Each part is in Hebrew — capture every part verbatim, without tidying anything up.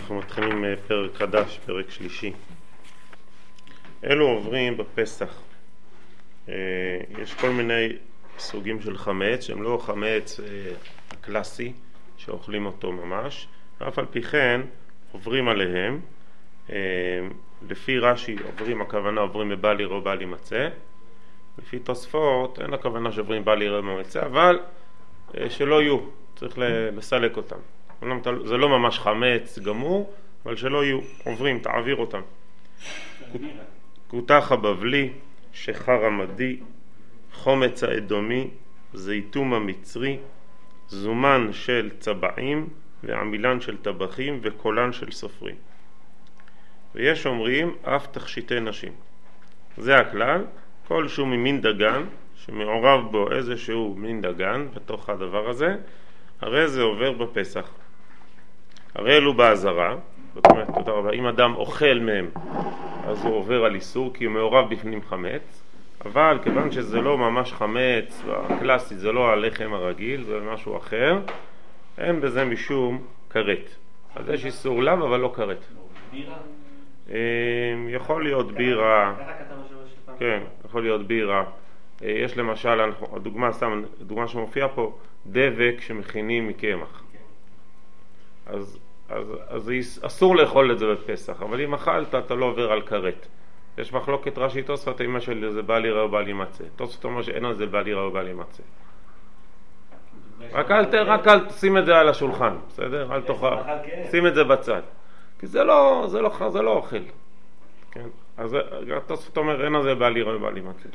אנחנו מתחילים פרק חדש, פרק שלישי. אלו עוברים בפסח. יש כל מיני סוגים של חמץ, שהם לא חמץ הקלאסי, שאוכלים אותו ממש, ואף על פי כן עוברים עליהם. לפי רש"י עוברים, הכוונה עוברים בבל יראה ובל יימצא. לפי תוספות אין הכוונה שעוברים בל יראה ובל יימצא, אבל שלא יהיו, צריך לסלק אותם. זה לא ממש חמץ גמור, אבל שלא יהיו, עוברים, תעביר אותם. כותח הבבלי, שחר המדי, חומץ האדומי, זיתום המצרי, זומן של צבעים ועמילן של טבחים וקולן של סופרים. ויש אומרים אף תכשיטי נשים. זה הכלל, כל שהוא ממין דגן, שמעורב בו איזשהו מין דגן בתוך הדבר הזה, הרי זה עובר בפסח. הרי אלו בעזרה, זאת אומרת, תודה רבה, אם אדם אוכל מהם, אז הוא עובר על איסור, כי הוא מעורב בפנים חמץ, אבל כיוון שזה לא ממש חמץ, הקלאסי, זה לא הלחם הרגיל, זה משהו אחר, אין בזה משום כרת. אז יש איסור לאו, אבל לא כרת. בירה? יכול להיות בירה, כן, יכול להיות בירה. יש למשל, הדוגמה, סתם, הדוגמה שמופיעה פה, דבק שמכינים מקמח. אז, אז, אז אסור לאכול את זה בפסח, אבל אם אכלת, אתה לא עובר על כרת. יש מחלוקת רש"י תוספות, אמא של זה בל יראה ובל יימצא. תוספות אומר שאין על זה בל יראה ובל יימצא. רק אל, רק אל שים את זה על השולחן, בסדר? אל תאכל, שים את זה בצד. כי זה לא, זה לא, זה לא אוכל. כן? אז תוספות אומר, אין על זה בל יראה ובל יימצא.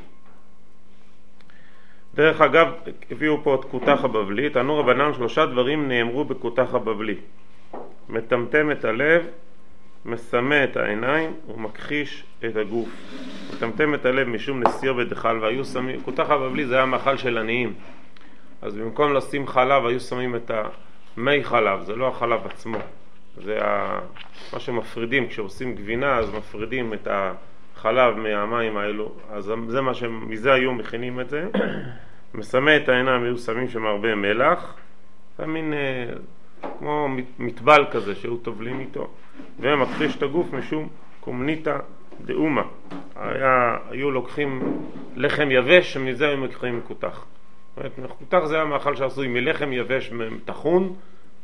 דרך אגב, הביאו פה את כותח הבבלי, תנו רבנן שלושה דברים נאמרו בכותח הבבלי. מטמטם את הלב, מסמא את העיניים ומכחיש את הגוף. מטמטם את הלב משום נסיר ודחל, והיו שמים, כותח הבבלי זה היה מאכל של עניים. אז במקום לשים חלב היו שמים את המי חלב, זה לא החלב עצמו. זה ה... מה שמפרידים, כשעושים גבינה אז מפרידים את החלב מהמים האלו, אז זה מה שמזה היו מכינים את זה. מסמא את העיניים, היו שמים שם הרבה מלח, זה מין אה, כמו מטבל כזה שהוא טובלים איתו, ומכחיש את הגוף משום קומניתא דאומה. היה, היו לוקחים לחם יבש, שמזה היו מקחים כותח. כותח זה היה מאכל שעשוי מלחם יבש טחון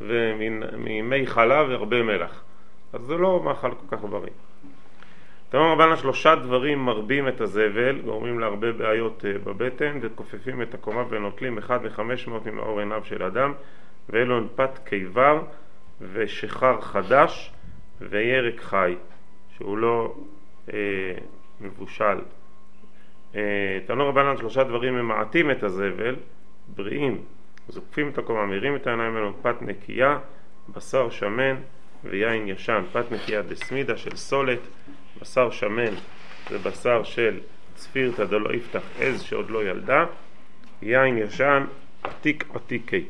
וממי חלב והרבה מלח, אז זה לא מאכל כל כך בריא. תאמר רבנה, שלושה דברים מרבים את הזבל, גורמים להרבה בעיות בבטן, וכופפים את הקומה ונוטלים אחד לחמש מאות ממאור עיניו של אדם, ואלו פת קיבר ושחר חדש וירק חי, שהוא לא אה, מבושל. אה, תאמר רבנה, שלושה דברים ממעטים את הזבל, בריאים, זוקפים את הקומה, מרים את העיניים, אלו פת נקייה, בשר שמן ויין ישן. פת נקייה דסמידה של סולת, בשר שמן זה בשר של צפירתא דלא יפתח עז שעוד לא ילדה, יין ישן עתיק עתיקי.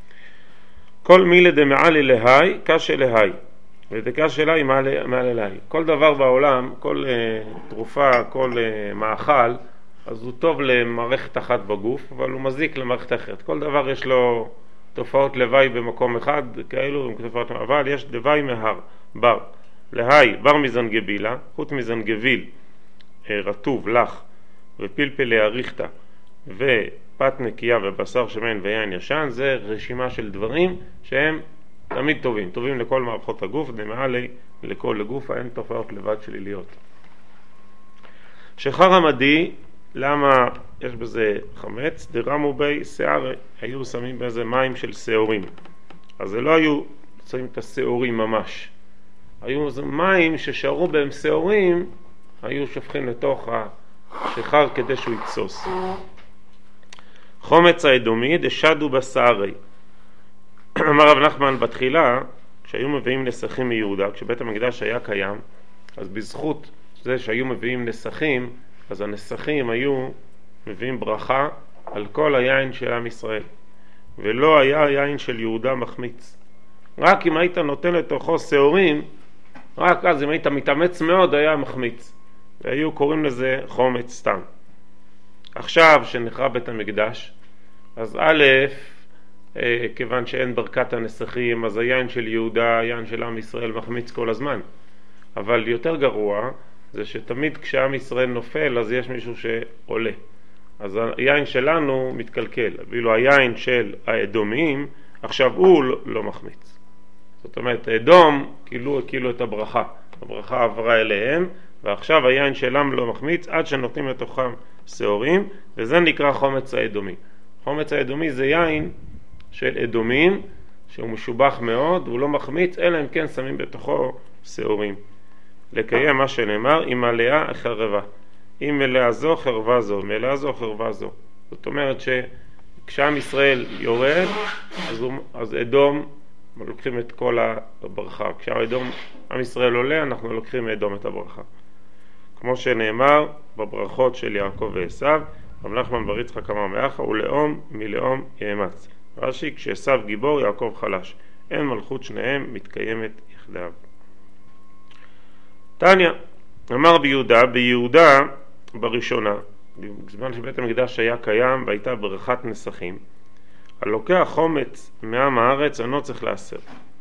כל מילה דמעל להי קשה להי, ודקשה להי מעל, מעל להי. כל דבר בעולם, כל uh, תרופה, כל uh, מאכל, אז הוא טוב למערכת אחת בגוף, אבל הוא מזיק למערכת אחרת. כל דבר יש לו תופעות לוואי במקום אחד, כאלו, אבל יש לוואי מהר, בר. להי, בר מזנגבילה, חוט מזנגביל, רטוב, לח, ופלפלי אריכתא, ופת נקייה ובשר שמן ויין ישן, זה רשימה של דברים שהם תמיד טובים, טובים לכל מערכות הגוף, דמעלי לכל הגוף, אין תופעות לבד שליליות. שחר המדי, למה יש בזה חמץ? דרמו בי שער, היו שמים באיזה מים של שעורים, אז זה לא היו שמים את השעורים ממש, היו מים ששארו בהם שעורים, היו שופכים לתוך השחר כדי שהוא יתסוס. חומץ האדומי דשדו בשערי. אמר רב נחמן בתחילה, כשהיו מביאים נסכים מיהודה, כשבית המקדש היה קיים, אז בזכות זה שהיו מביאים נסכים, אז הנסכים היו מביאים ברכה על כל היין של עם ישראל, ולא היה יין של יהודה מחמיץ. רק אם היית נותן לתוכו שעורים, רק אז אם היית מתאמץ מאוד היה מחמיץ, והיו קוראים לזה חומץ סתם. עכשיו שנחרב בית המקדש, אז א', אה, כיוון שאין ברכת הנסכים, אז היין של יהודה, היין של עם ישראל מחמיץ כל הזמן. אבל יותר גרוע זה שתמיד כשעם ישראל נופל אז יש מישהו שעולה. אז היין שלנו מתקלקל, ואילו היין של האדומים עכשיו הוא לא, לא מחמיץ. זאת אומרת, אדום כאילו, כאילו את הברכה. הברכה עברה אליהם, ועכשיו היין שלהם לא מחמיץ עד שנותנים לתוכם שעורים, וזה נקרא חומץ האדומי. חומץ האדומי זה יין של אדומים, שהוא משובח מאוד, הוא לא מחמיץ, אלא אם כן שמים בתוכו שעורים. לקיים מה שנאמר, אם מלאה חרבה. אם מלאה זו חרבה זו, מלאה זו חרבה זו. זאת אומרת שכשעם ישראל יורד, אז, הוא, אז אדום לוקחים את כל הברכה. כשאדום עם ישראל עולה, אנחנו לוקחים מאדום את הברכה. כמו שנאמר בברכות של יעקב ועשיו, רב נחמן בר יצחק אמר מאחה, ולאום מלאום יאמץ. רש"י, כשעשיו גיבור יעקב חלש. אין מלכות שניהם מתקיימת יחדיו. תניא, אמר ביהודה, ביהודה בראשונה, בזמן שבית המקדש היה קיים והייתה ברכת נסכים, הלוקח חומץ מעם הארץ אינו צריך לאסר,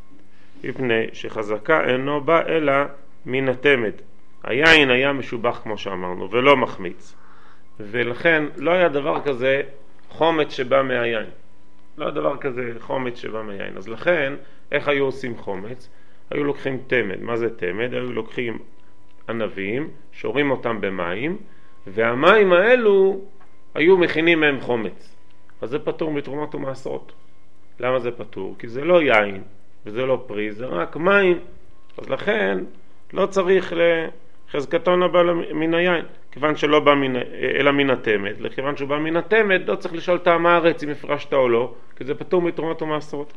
מפני שחזקה אינו בא אלא מן התמד. היין היה משובח כמו שאמרנו ולא מחמיץ, ולכן לא היה דבר כזה חומץ שבא מהיין, לא היה דבר כזה חומץ שבא מהיין. אז לכן איך היו עושים חומץ? היו לוקחים תמד. מה זה תמד? היו לוקחים ענבים, שורים אותם במים, והמים האלו היו מכינים מהם חומץ. אז זה פטור מתרומות ומעשרות. למה זה פטור? כי זה לא יין וזה לא פרי, זה רק מים. אז לכן לא צריך לחזקתו נבא מן היין, כיוון שלא בא מן, אלא מן התמד. לכיוון שהוא בא מן התמד לא צריך לשאול טעם הארץ אם הפרשת או לא, כי זה פטור מתרומות ומעשרות.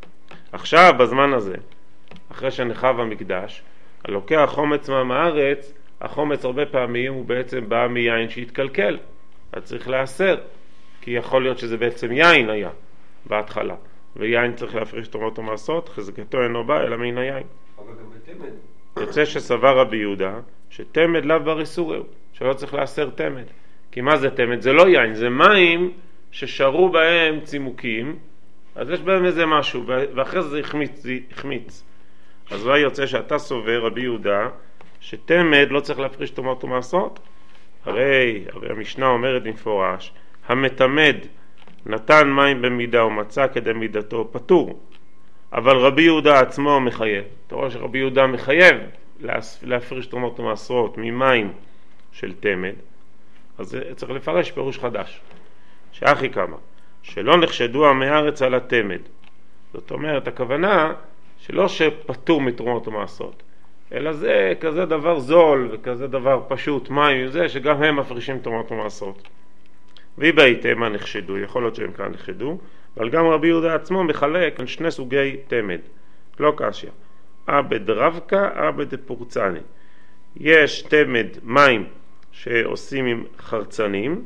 עכשיו בזמן הזה, אחרי שנחב המקדש, הלוקח חומץ מעם הארץ, החומץ הרבה פעמים הוא בעצם בא מיין שהתקלקל, אז צריך לאסר, כי יכול להיות שזה בעצם יין היה בהתחלה, ויין צריך להפריש תרומות ומעשרות, חזקתו אינו בא אלא מן היין. אבל גם בתמד. יוצא שסבר רבי יהודה שתמד לאו בר איסורהו, שלא צריך לאסר תמד. כי מה זה תמד? זה לא יין, זה מים ששרו בהם צימוקים, אז יש בהם איזה משהו, ואחרי זה החמיץ, זה החמיץ. אז לא יוצא שאתה סובר, רבי יהודה, שתמד לא צריך להפריש תרומות ומעשרות? הרי, הרי המשנה אומרת במפורש, המתמד נתן מים במידה ומצא כדי מידתו פטור. אבל רבי יהודה עצמו מחייב. אתה רואה שרבי יהודה מחייב להפריש תרומות ומעשרות ממים של תמד, אז צריך לפרש פירוש חדש. שאחי כמה, שלא נחשדו עמי הארץ על התמד. זאת אומרת, הכוונה שלא שפטור מתרומות ומעשרות, אלא זה כזה דבר זול וכזה דבר פשוט, מים, זה שגם הם מפרישים תרומות ומעשרות. והיא בהתאמה נחשדו, יכול להיות שהם כאן נחשדו, אבל גם רבי יהודה עצמו מחלק על שני סוגי תמד, לא קשיא, עבד רבקה, עבד פורצני. יש תמד מים שעושים עם חרצנים,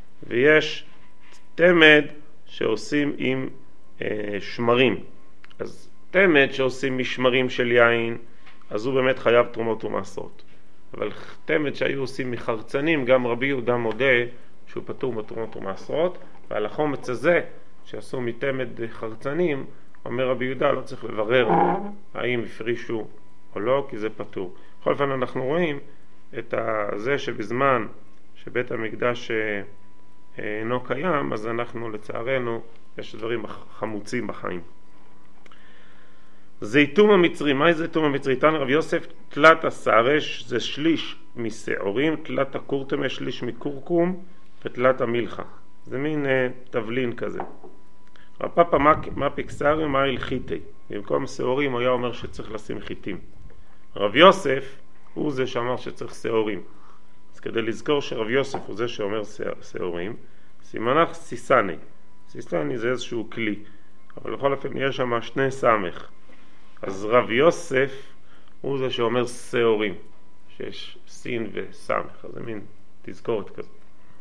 ויש תמד שעושים עם אה, שמרים. אז תמד שעושים משמרים של יין, אז הוא באמת חייב תרומות ומעשרות. אבל תמד שהיו עושים מחרצנים, גם רבי יהודה מודה שהוא פטור מתרומות ומעשרות, ועל החומץ הזה שעשו מתמד חרצנים, אומר רבי יהודה לא צריך לברר האם הפרישו או לא, כי זה פטור. בכל פעם אנחנו רואים את זה שבזמן שבית המקדש אינו קיים, אז אנחנו לצערנו יש דברים חמוצים בחיים. זיתום המצרי, מה זה זיתום המצרי? תן רב יוסף, תלת הסרש זה שליש משעורים, תלת הקורטם יש שליש מקורקום, ותלת המלחה. זה מין אה, תבלין כזה. רב פאפא מפיק סרי מה הלחיתי. במקום שעורים הוא היה אומר שצריך לשים חיטים. רב יוסף הוא זה שאמר שצריך שעורים. אז כדי לזכור שרב יוסף הוא זה שאומר שעורים, סימנך סיסני. סיסני זה איזשהו כלי, אבל בכל אופן יש שם שני סמך. אז רב יוסף הוא זה שאומר שעורים, שיש סין וסמך, אז זה מין תזכורת כזאת.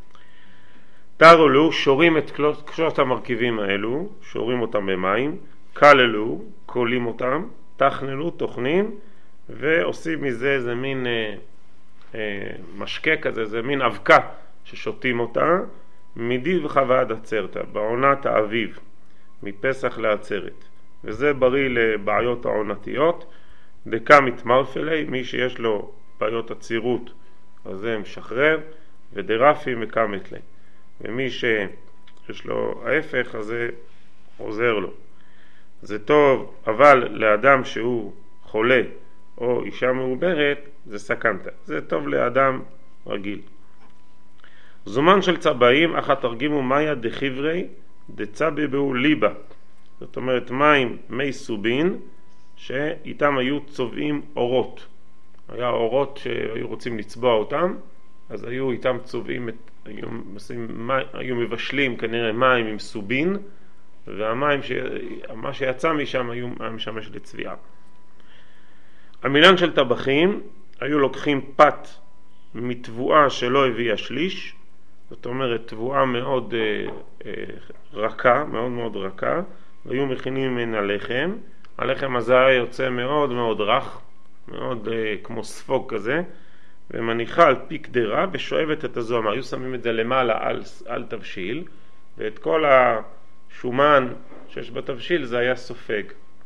תרלו, שורים את שלושת המרכיבים האלו, שורים אותם במים, קללו, קולים אותם, תכננו, תוכנים, ועושים מזה איזה מין אה, אה, משקה כזה, זה מין אבקה ששותים אותה, מדיד וחוות עצרתה, בעונת האביב. מפסח לעצרת, וזה בריא לבעיות העונתיות. דקה מתמרפלי, מי שיש לו בעיות עצירות אז זה משחרר, ודרפי מקמת לי, ומי שיש לו ההפך אז זה עוזר לו. זה טוב, אבל לאדם שהוא חולה או אישה מעוברת זה סכנתא, זה טוב לאדם רגיל. זומן של צבעים, אך התרגימו מאיה דחיברי דצבבו ליבה, זאת אומרת מים מי סובין שאיתם היו צובעים אורות, היה אורות שהיו רוצים לצבוע אותם, אז היו איתם צובעים, היו, היו מבשלים כנראה מים עם סובין, והמים ש... מה שיצא משם היו משמש לצביעה. המילן של טבחים, היו לוקחים פת מתבואה שלא הביאה שליש, זאת אומרת תבואה מאוד אה, אה, רכה, מאוד מאוד רכה, והיו מכינים ממנה לחם. הלחם הזה היה יוצא מאוד מאוד רך, מאוד אה, כמו ספוג כזה, ומניחה על פי קדרה ושואבת את הזוהמה. היו שמים את זה למעלה על, על תבשיל, ואת כל השומן שיש בתבשיל זה היה סופג.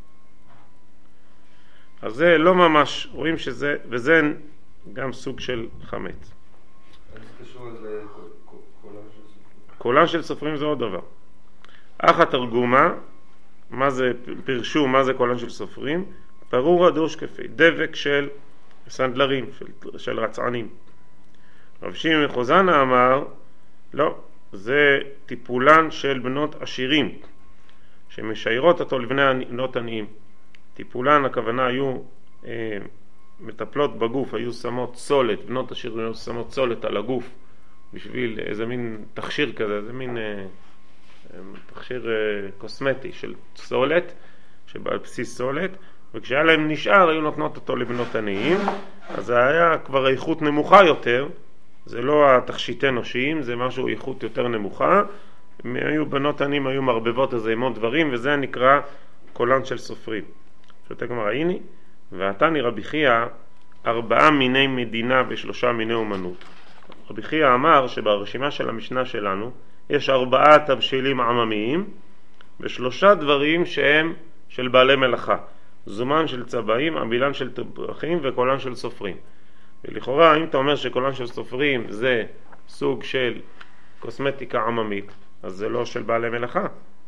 אז זה לא ממש, רואים שזה, וזה גם סוג של חמץ. איך זה קשור לקולן של סופרים? קולן של סופרים זה עוד דבר. אך התרגומה, מה זה, פרשו מה זה קולן של סופרים? פרורה דושקפי, דבק של סנדלרים, של, של רצענים. רב שמעון מחוזנה אמר, לא, זה טיפולן של בנות עשירים, שמשיירות אותו לבני בנות עניים. טיפולן, הכוונה היו אה, מטפלות בגוף, היו שמות סולת, בנות עשירים היו שמות סולת על הגוף, בשביל איזה מין תכשיר כזה, איזה מין אה, תכשיר אה, קוסמטי של סולת, שבעל בסיס סולת, וכשהיה להם נשאר היו נותנות אותו לבנות עניים, אז זה היה כבר איכות נמוכה יותר, זה לא התכשיטי אנושיים, זה משהו איכות יותר נמוכה, היו בנות עניים, היו מרבבות איזה המון דברים, וזה נקרא קולן של סופרים. שותה גמרא, הנה, ועתני רבי חייא ארבעה מיני מדינה ושלושה מיני אומנות. רבי חייא אמר שברשימה של המשנה שלנו יש ארבעה תבשילים עממיים ושלושה דברים שהם של בעלי מלאכה, זומן של צבעים, המילן של טבחים וקולן של סופרים. ולכאורה אם אתה אומר שקולן של סופרים זה סוג של קוסמטיקה עממית, אז זה לא של בעלי מלאכה.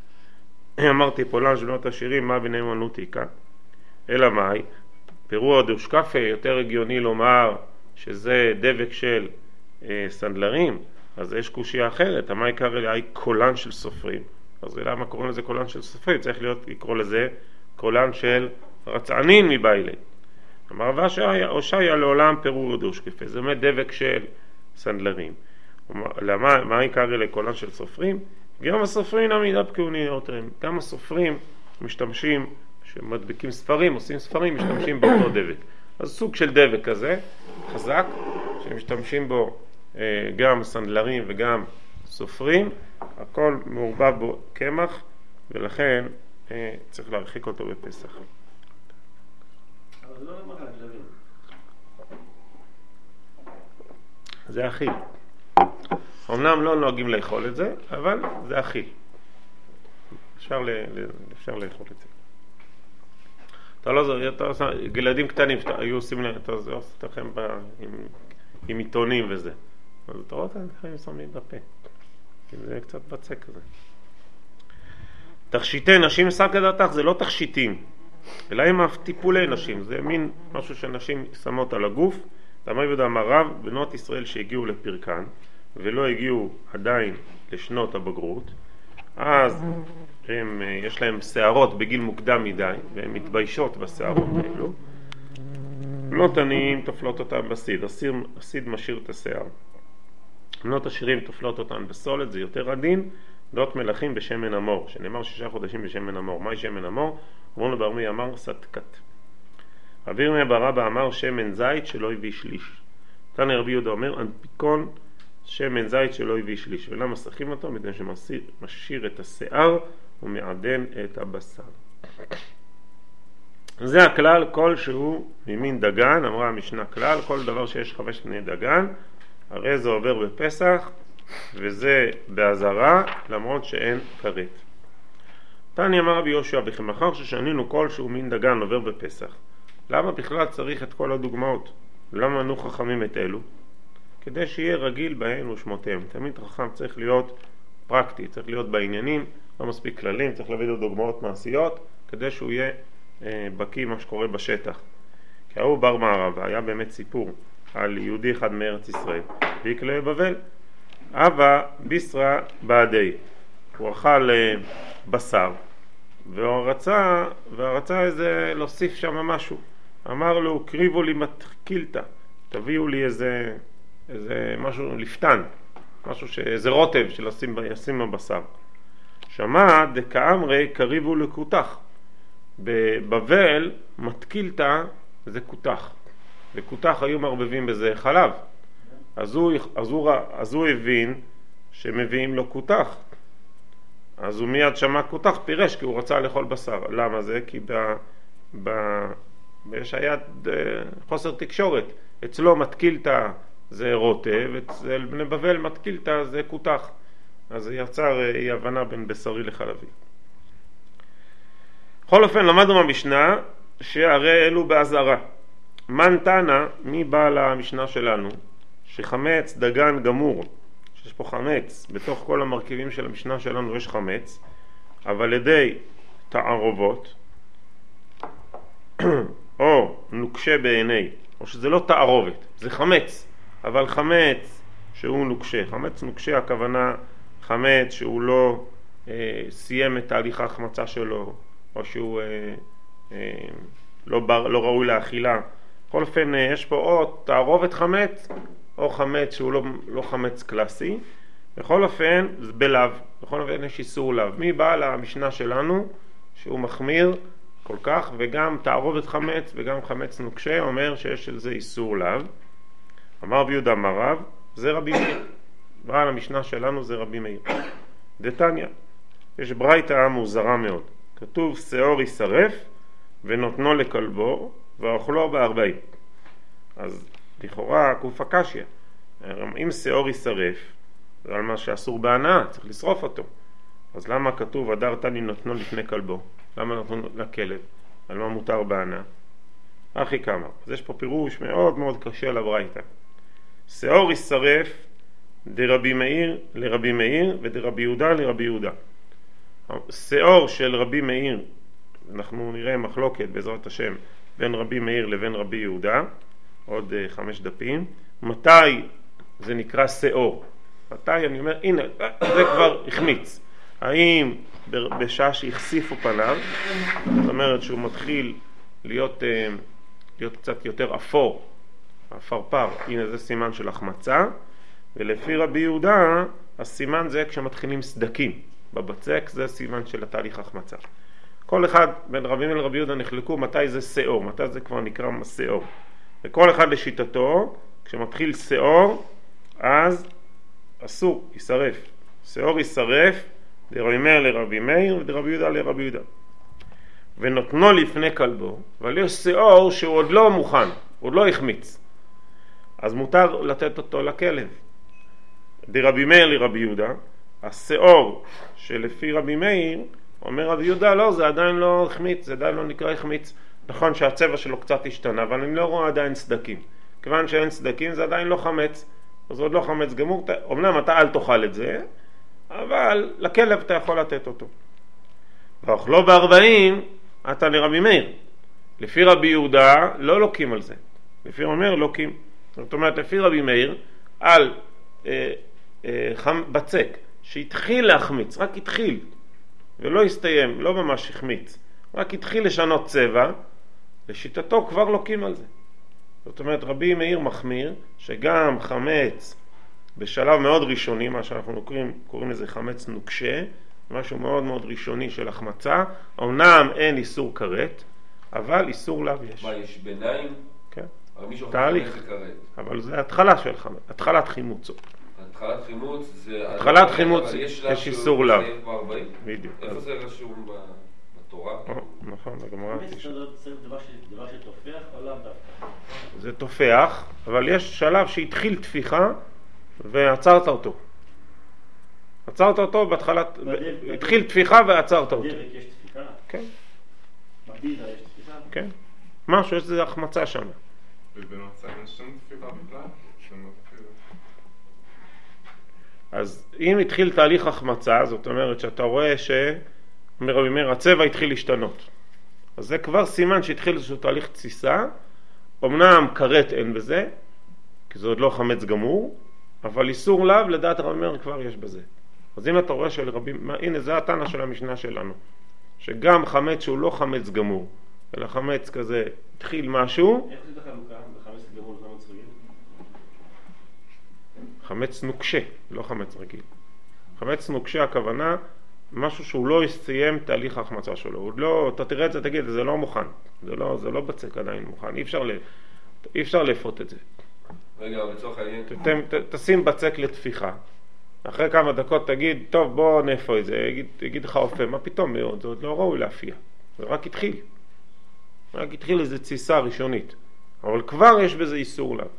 אמרתי פולן של בנות עשירים, מה ביניהם אומנותיקה? אלא מאי? פירוע דושקפה, יותר הגיוני לומר שזה דבק של אה, סנדלרים, אז יש קושיה אחרת, מה יקרא לי קולן של סופרים? אז למה קוראים לזה קולן של סופרים? צריך להיות, לקרוא לזה קולן של רצענין מביילי. אמר והושעיה לעולם פירוע דושקפה, זה באמת דבק של סנדלרים. למה, מה יקרא לי קולן של סופרים? גם הסופרים עמידה בכהונותיהם, גם הסופרים משתמשים, שמדבקים ספרים, עושים ספרים, משתמשים באותו דבק. אז סוג של דבק כזה, חזק, שמשתמשים בו אה, גם סנדלרים וגם סופרים, הכל מעורבב בו קמח, ולכן אה, צריך להרחיק אותו בפסח. אבל זה לא נמח על הכלבים. זה אכיל. אמנם לא נוהגים לאכול את זה, אבל זה אכיל. אפשר, ל, אפשר לאכול את זה. אתה לא, אתה עושה, ילדים קטנים היו עושים להם, אתה עושה לכם ב, עם, עם עיתונים וזה. אז אתה רואה, הם שמים בפה. זה קצת בצק כזה. תכשיטי נשים, סק לדעתך, זה לא תכשיטים, אלא הם טיפולי נשים. זה מין משהו שנשים שמות על הגוף. תמר יהודה אמר רב, בנות ישראל שהגיעו לפרקן, ולא הגיעו עדיין לשנות הבגרות, אז הם, יש להם שערות בגיל מוקדם מדי, והן מתביישות בשערות האלו. בנות עניים תופלות אותן בסיד, הסיד, הסיד משאיר את השיער. בנות עשירים תופלות אותן בסולת, זה יותר עדין. בנות מלכים בשמן המור, שנאמר שישה חודשים בשמן המור. מהי שמן המור? אמרנו ברמי אמר סתקת. רבי ירמיה בר אבא אמר שמן זית שלא הביא שליש. תנא רבי יהודה אומר אנפיקון שמן זית שלא הביא שליש. ולמה שחים אותו? מפני שמשאיר את השיער ומעדן את הבשר. זה הכלל, כל שהוא ממין דגן, אמרה המשנה כלל, כל דבר שיש חמש בני דגן, הרי זה עובר בפסח, וזה בעזרה, למרות שאין כרת. תני אמר רבי יהושע, וכמאחר ששנינו כל שהוא מין דגן עובר בפסח, למה בכלל צריך את כל הדוגמאות? למה ענו חכמים את אלו? כדי שיהיה רגיל בהן ושמותיהם. תמיד חכם צריך להיות פרקטי, צריך להיות בעניינים, לא מספיק כללים, צריך להביא לו דוגמאות מעשיות, כדי שהוא יהיה אה, בקיא מה שקורה בשטח. כי ההוא בר מערבה, היה באמת סיפור על יהודי אחד מארץ ישראל, ויקלה בבל. אבא ביסרא בעדי, הוא אכל אה, בשר, והוא רצה, ורצה איזה להוסיף שם משהו. אמר לו, קריבו לי מתקילתא, תביאו לי איזה, איזה משהו לפתן, משהו ש... איזה רוטב של לשים, ישים בבשר. שמע דקאמרי קריבו לקותח. בבבל מתקילתא זה כותח, וכותח היו מערבבים בזה חלב. אז הוא, אז הוא, אז הוא הבין שמביאים לו כותח. אז הוא מיד שמע כותח, פירש, כי הוא רצה לאכול בשר. למה זה? כי ב... ב... יש היה חוסר תקשורת. אצלו מתקילתא זה רוטב, אצל בני בבל מתקילתא זה כותח. אז זה יצר אי הבנה בין בשרי לחלבי. בכל אופן למדנו במשנה שהרי אלו באזהרה. מן תנא, מי בא למשנה שלנו? שחמץ דגן גמור, שיש פה חמץ, בתוך כל המרכיבים של המשנה שלנו יש חמץ, אבל ידי תערובות, או נוקשה בעיני, או שזה לא תערובת, זה חמץ, אבל חמץ שהוא נוקשה. חמץ נוקשה הכוונה חמץ שהוא לא אה, סיים את תהליך ההחמצה שלו, או שהוא אה, אה, לא, בר, לא ראוי לאכילה. בכל אופן אה, יש פה או תערובת חמץ, או חמץ שהוא לא, לא חמץ קלאסי. בכל אופן זה בלב, בכל אופן יש איסור לב. מי בא למשנה שלנו שהוא מחמיר כל כך, וגם תערובת חמץ וגם חמץ נוקשה, אומר שיש על זה איסור לב. אמר רבי יהודה אמר רב, זה רבי מאיר. בא למשנה שלנו זה רבי מאיר. דתניא, יש ברייתא מוזרה מאוד. כתוב שאור ישרף ונותנו לכלבו ואוכלו בארבעים. אז לכאורה קופה קשיא. אם שאור ישרף, זה על מה שאסור בהנאה, צריך לשרוף אותו. אז למה כתוב והדרת לי נותנו לפני כלבו? למה נותנו לכלב? על מה מותר בהנאה? אחי כמה. אז יש פה פירוש מאוד מאוד קשה לברייתא. שאור ישרף דרבי מאיר לרבי מאיר ודרבי יהודה לרבי יהודה. שאור של רבי מאיר, אנחנו נראה מחלוקת בעזרת השם בין רבי מאיר לבין רבי יהודה, עוד uh, חמש דפים. מתי זה נקרא שאור? מתי אני אומר, הנה, זה כבר החמיץ. האם בשעה שהחשיפו פניו, זאת אומרת שהוא מתחיל להיות, uh, להיות קצת יותר אפור, הפרפר, הנה זה סימן של החמצה, ולפי רבי יהודה, הסימן זה כשמתחילים סדקים. בבצק זה סימן של התהליך החמצה. כל אחד בין רבי מאיר לרבי יהודה נחלקו מתי זה שאור, מתי זה כבר נקרא שאור. וכל אחד לשיטתו, כשמתחיל שאור, אז אסור, ישרף. שאור ישרף, דרבי מאיר לרבי מאיר ודרבי יהודה לרבי יהודה. ונותנו לפני כלבו, אבל יש שאור שהוא עוד לא מוכן, עוד לא החמיץ. אז מותר לתת אותו לכלב. דרבי מאיר לרבי יהודה, השאור שלפי רבי מאיר, אומר רבי יהודה, לא, זה עדיין לא החמיץ, זה עדיין לא נקרא החמיץ. נכון שהצבע שלו קצת השתנה, אבל אני לא רואה עדיין סדקים. כיוון שאין סדקים, זה עדיין לא חמץ. אז עוד לא חמץ גמור. אמנם אתה אל תאכל את זה, אבל לכלב אתה יכול לתת אותו. ואוכלו בארבעים, אתה לרבי מאיר. לפי רבי יהודה, לא לוקים על זה. לפי רבי מאיר, לוקים. זאת אומרת, לפי רבי מאיר, על אה, אה, חם, בצק, שהתחיל להחמיץ, רק התחיל, ולא הסתיים, לא ממש החמיץ, רק התחיל לשנות צבע, לשיטתו כבר לוקים על זה. זאת אומרת, רבי מאיר מחמיר, שגם חמץ בשלב מאוד ראשוני, מה שאנחנו קוראים, קוראים לזה חמץ נוקשה, משהו מאוד מאוד ראשוני של החמצה, אמנם אין איסור כרת, אבל איסור לב יש. מה, יש ביניים? כן. תהליך. אבל זה התחלה של חמץ, התחלת חימוץ. התחלת חימוץ זה... התחלת חימוץ יש איסור לב. בדיוק. איפה זה רשום בתורה? נכון, הגמרא. זה דבר שתופח או לאו דווקא? זה תופח, אבל יש שלב שהתחיל תפיחה ועצרת אותו. עצרת אותו בהתחלת, התחיל תפיחה ועצרת אותו. בדבק יש תפיקה? כן. בבירה יש תפיקה? כן. משהו, יש איזה החמצה שם. ובמצב אין שם תפילה בכלל? אז אם התחיל תהליך החמצה, זאת אומרת שאתה רואה ש... אומר רבי מאיר, הצבע התחיל להשתנות. אז זה כבר סימן שהתחיל איזשהו תהליך תסיסה. אמנם כרת אין בזה, כי זה עוד לא חמץ גמור, אבל איסור לאו לדעת רבי מאיר כבר יש בזה. אז אם אתה רואה של רבי... הנה זה התנא של המשנה שלנו. שגם חמץ שהוא לא חמץ גמור, אלא חמץ כזה התחיל משהו. איך זה החלוקה? בחמץ גמור וחמץ רגיל? חמץ נוקשה, לא חמץ רגיל. חמץ נוקשה הכוונה משהו שהוא לא סיים תהליך ההחמצה שלו. הוא לא, אתה תראה את זה, תגיד, זה לא מוכן. זה לא, זה לא בצק עדיין מוכן. אי אפשר, ל, אי אפשר לפות את זה. רגע, לצורך העניין. ת, ת, תשים בצק לתפיחה. אחרי כמה דקות תגיד, טוב, בוא נפו את זה. יגיד, יגיד לך אופה, מה פתאום מאוד? זה עוד לא ראוי להפיע. זה רק התחיל. רק התחיל איזו תסיסה ראשונית. אבל כבר יש בזה איסור לה.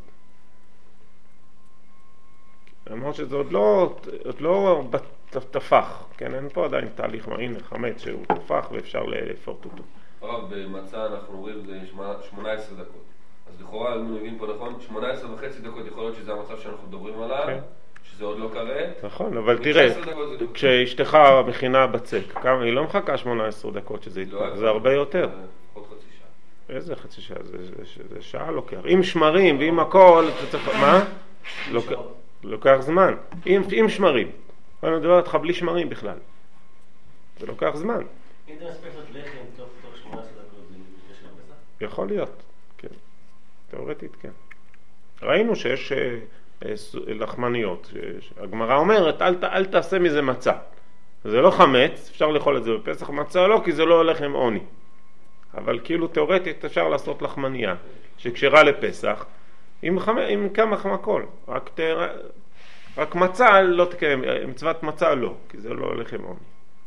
למרות שזה עוד לא, עוד לא תפח, כן? אין פה עדיין תהליך, הנה חמץ שהוא תפח ואפשר לפורט אותו. הרב, במצע אנחנו רואים זה שמונה עשרה דקות. אז לכאורה, אם נבין פה נכון, שמונה עשרה וחצי דקות יכול להיות שזה המצב שאנחנו מדברים עליו, כן. שזה עוד לא קרה. נכון, אבל תראה, כשאשתך מכינה בצק, כמה, היא לא מחכה שמונה עשרה דקות שזה יתפח, זה הרבה יותר. עוד חצי שעה. איזה חצי שעה? זה, זה, זה, זה שעה לוקח. עם שמרים ועם הכל, אתה צריך, מה? לוקח, לוקח זמן. עם, עם שמרים. אני מדבר אותך בלי שמרים בכלל. זה לוקח זמן. אם אתה מספיק לעשות לחם תוך שמונה עשרה דקות, זה מתקשר בזה? יכול להיות, כן. תיאורטית, כן. ראינו שיש אה, אה, לחמניות. הגמרא אומרת, אל, אל תעשה מזה מצה. זה לא חמץ, אפשר לאכול את זה בפסח, מצה לא, כי זה לא הולך עם עוני. אבל כאילו תיאורטית אפשר לעשות לחמניה, שקשרה לפסח, עם, חמ... עם כמה חמקול. רק, ת... רק מצה לא תקיים, מצוות מצה לא, כי זה לא הולך עם עוני.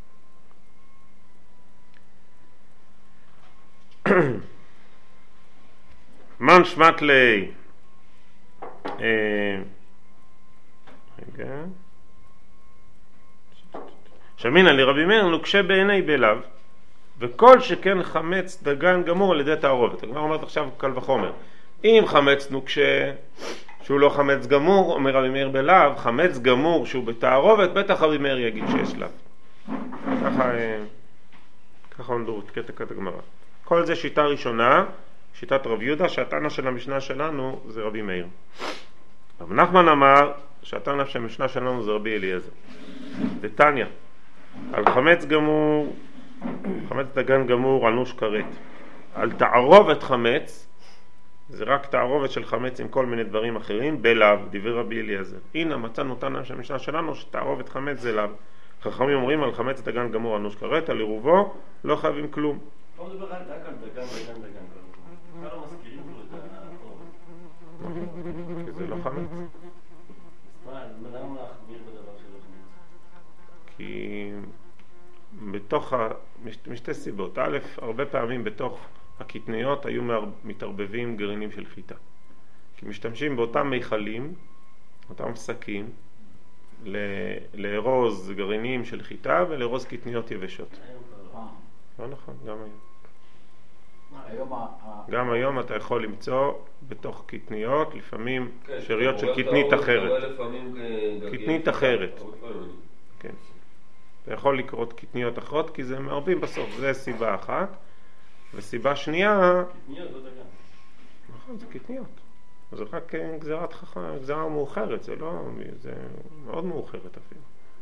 מן שמת לי רגע שמינא לרבי מאיר נוקשה בעיני בלאו וכל שכן חמץ דגן גמור על ידי תערובת. הגמרא אומרת עכשיו קל וחומר, אם חמץ נוקשה שהוא לא חמץ גמור, אומר רבי מאיר בלאו, חמץ גמור שהוא בתערובת, בטח רבי מאיר יגיד שיש לאו. ככה ככה אומרת קטע קטע גמרא. כל זה שיטה ראשונה, שיטת רב יהודה, שהתנא של המשנה שלנו זה רבי מאיר. רב נחמן אמר שהתנא של המשנה שלנו זה רבי אליעזר. דתניא, על חמץ גמור, חמץ דגן גמור, על נוש כרת. על תערובת חמץ, זה רק תערובת של חמץ עם כל מיני דברים אחרים, בלאו, דיבר רבי אליעזר. הנה מצאנו תנא של המשנה שלנו שתערובת חמץ זה לאו. חכמים אומרים על חמץ דגן גמור, על נוש כרת, על עירובו, לא חייבים כלום. לא מדבר רק על דגן, דגן, דגן. כמה לא מזכירים לו את האור? כי זה לא חמץ. מה, למה להחמיר בדבר שלא חמץ? כי בתוך, ה... מש... משתי סיבות. א', הרבה פעמים בתוך הקטניות היו מתערבבים גרעינים של חיטה. כי משתמשים באותם מיכלים, אותם שקים, ל... לארוז גרעינים של חיטה ולארוז קטניות יבשות. לא נכון, גם היום. גם היום אתה יכול למצוא בתוך קטניות, לפעמים שאריות של קטנית אחרת. קטנית אחרת. כן. אתה יכול לקרות קטניות אחרות כי זה מערבים בסוף. זה סיבה אחת. וסיבה שנייה... קטניות לא דגן. נכון, זה קטניות. זה רק גזירת חכם, גזירה מאוחרת. זה לא... זה מאוד מאוחרת אפילו.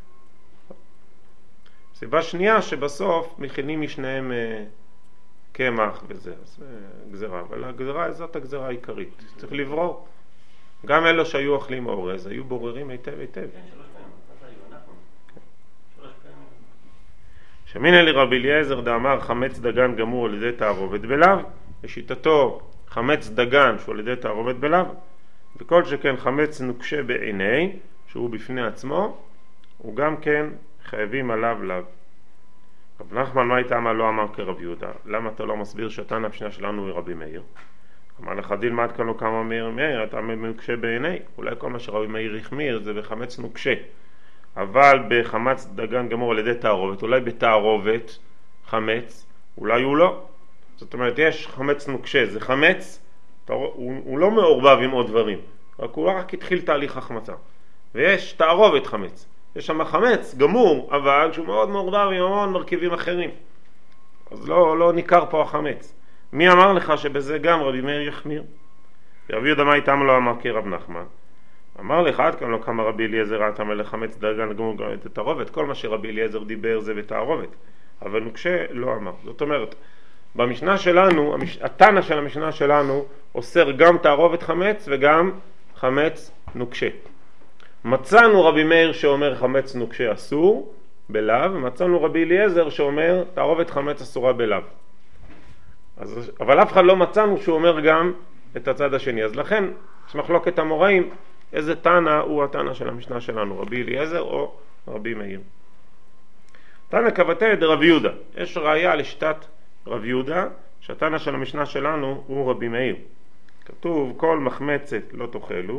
סיבה שנייה שבסוף מכינים משניהם קמח וזה, אז גזירה, אבל הגזירה זאת הגזירה העיקרית, צריך לברור. גם אלו שהיו אוכלים אורז, היו בוררים היטב היטב. כן, שלוש פעמים, אתה היו, אנחנו. שלוש פעמים. שמינא לרבי אליעזר דאמר חמץ דגן גמור על ידי תערובת בלאו, לשיטתו חמץ דגן שהוא על ידי תערובת בלאו, וכל שכן חמץ נוקשה בעיני, שהוא בפני עצמו, הוא גם כן חייבים עליו לאו. רב נחמן מה הייתה מה לא אמר כרב יהודה? למה אתה לא מסביר שהתנא המשנה שלנו היא רבי מאיר? אמר לך דילמד כאן לו כמה מאיר מאיר, אתה נוקשה בעיני. אולי כל מה שרבי מאיר החמיר זה בחמץ נוקשה. אבל בחמץ דגן גמור על ידי תערובת, אולי בתערובת חמץ, אולי הוא לא. זאת אומרת, יש חמץ נוקשה, זה חמץ, הוא, הוא לא מעורבב עם עוד דברים, רק הוא רק התחיל תהליך החמצה. ויש תערובת חמץ, יש שם חמץ גמור, אבל שהוא מאוד מעורבב עם המון מרכיבים אחרים. אז לא, לא ניכר פה החמץ. מי אמר לך שבזה גם רבי מאיר יחמיר? רבי יהודה מה איתם לא אמר כרב נחמן? אמר לך עד כאן לא כמה רבי אליעזר ראתם אלה חמץ דגן גמור גם את התערובת, כל מה שרבי אליעזר דיבר זה בתערובת, אבל נוקשה לא אמר. זאת אומרת, במשנה שלנו, המש... התנא של המשנה שלנו אוסר גם תערובת חמץ וגם חמץ נוקשה. מצאנו רבי מאיר שאומר חמץ נוקשה אסור בלאו, ומצאנו רבי אליעזר שאומר תערובת חמץ אסורה בלאו. אז, אבל אף אחד לא מצאנו שהוא אומר גם את הצד השני. אז לכן יש מחלוקת המוראים איזה תנא הוא התנא של המשנה שלנו, רבי אליעזר או רבי מאיר. תנא כבתי דרבי יהודה. יש ראיה לשיטת רבי יהודה שהתנא של המשנה שלנו הוא רבי מאיר. כתוב כל מחמצת לא תאכלו,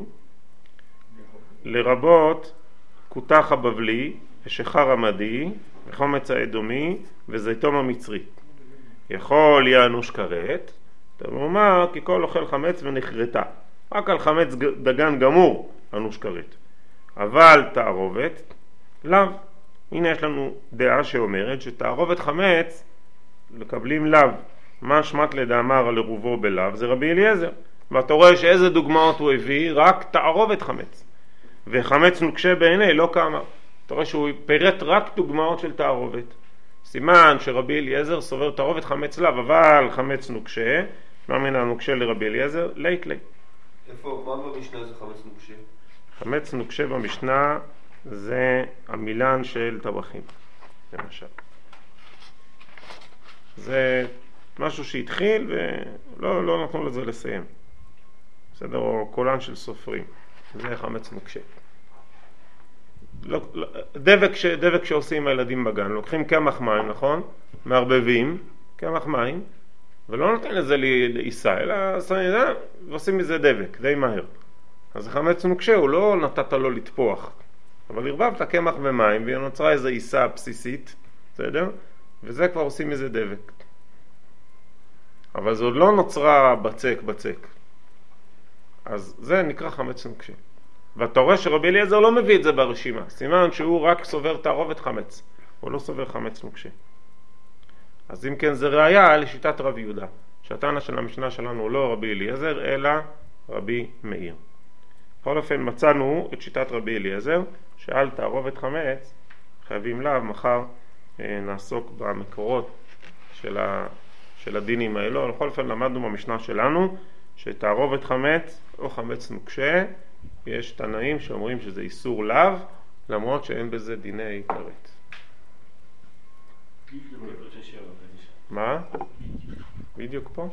לרבות כותח הבבלי ושחר המדי וחומץ האדומי וזיתום המצרי. יכול יענוש כרת, תאמר כי כל אוכל חמץ ונחרטה. רק על חמץ דגן גמור אנוש כרת. אבל תערובת לאו. הנה יש לנו דעה שאומרת שתערובת חמץ לקבלים לאו. מה שמת לדאמר על עירובו בלאו? זה רבי אליעזר. ואתה רואה שאיזה דוגמאות הוא הביא? רק תערובת חמץ. וחמץ נוקשה בעיני לא כמה. אתה רואה שהוא פירט רק דוגמאות של תערובת. סימן שרבי אליעזר סובר תערובת חמץ לאו, אבל חמץ נוקשה. מה מן הנוקשה לרבי אליעזר? לית לית. איפה, מה במשנה זה חמץ נוקשה? חמץ נוקשה במשנה זה המילן של טבחים, למשל. זה משהו שהתחיל ולא לא נתנו לזה לסיים. בסדר, או קולן של סופרים. זה חמץ נוקשה. לא, לא, דבק, ש, דבק שעושים הילדים בגן, לוקחים קמח מים, נכון? מערבבים קמח מים, ולא נותן לזה לעיסה, אלא ועושים מזה דבק, די מהר. אז חמץ נוקשה, הוא לא נתת לו לטפוח, אבל הרבבת קמח ומים, ונוצרה איזו עיסה בסיסית, בסדר? וזה כבר עושים מזה דבק. אבל זה עוד לא נוצרה בצק בצק. אז זה נקרא חמץ נוקשה. ואתה רואה שרבי אליעזר לא מביא את זה ברשימה. סימן שהוא רק סובר תערובת חמץ. הוא לא סובר חמץ נוקשה. אז אם כן זה ראיה לשיטת רבי יהודה. שהתנא של המשנה שלנו הוא לא רבי אליעזר, אלא רבי מאיר. בכל אופן מצאנו את שיטת רבי אליעזר, שעל תערובת חמץ חייבים לאו. מחר אה, נעסוק במקורות של, ה, של הדינים האלו. בכל אופן למדנו במשנה שלנו שתערובת חמץ או חמץ נוקשה, יש תנאים שאומרים שזה איסור לאו, למרות שאין בזה דיני כרת. מה? בדיוק פה?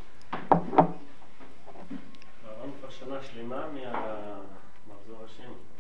הרמנו כבר שנה שלמה מהמחזור השני.